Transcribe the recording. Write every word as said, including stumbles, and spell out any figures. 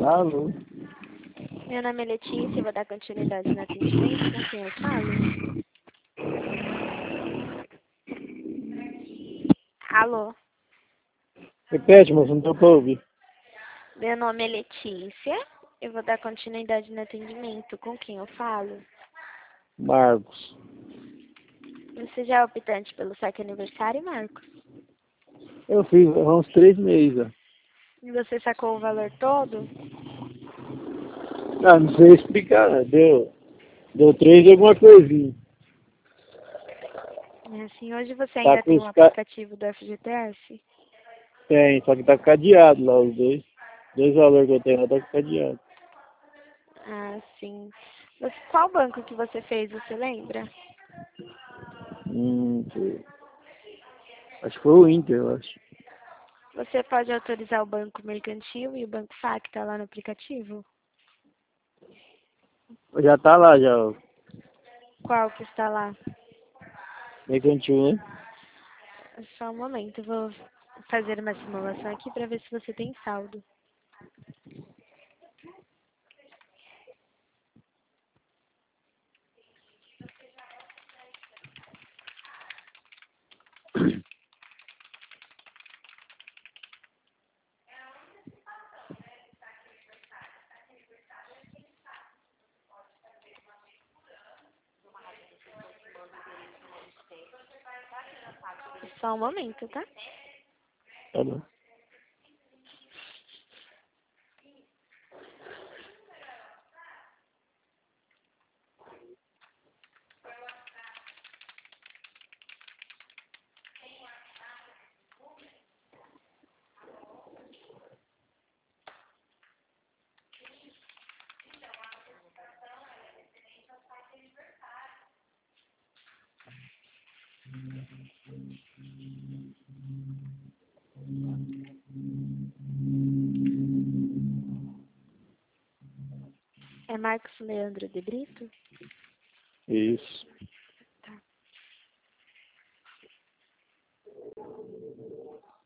Alô? Meu nome é Letícia, vou dar continuidade no atendimento. Com quem eu falo? Alô? Repete, moço, não deu pra ouvir. Meu nome é Letícia, eu vou dar continuidade no atendimento. Com quem eu falo? Marcos. Você já é optante pelo saque aniversário, Marcos? Eu fiz há uns três meses. Ó. E você sacou o valor todo? Ah, não sei explicar, né? Deu, deu três e alguma coisinha. É assim, hoje você Tá ainda com tem o os ca... aplicativo do F G T S? Tem, só que tá cadeado lá, os dois. Dois valores que eu tenho lá tá cadeado. Ah, sim. Você, qual banco que você fez, você lembra? Hum, que- acho que foi o Inter, eu acho. Você pode autorizar o banco mercantil e o banco F A Q tá lá no aplicativo? Já tá lá, já. Ó. Qual que está lá? Mercantil, né? Só um momento, eu vou fazer uma simulação aqui para ver se você tem saldo. Só um momento, tá? Tá bom. É Marcos Leandro de Brito? Isso. Tá.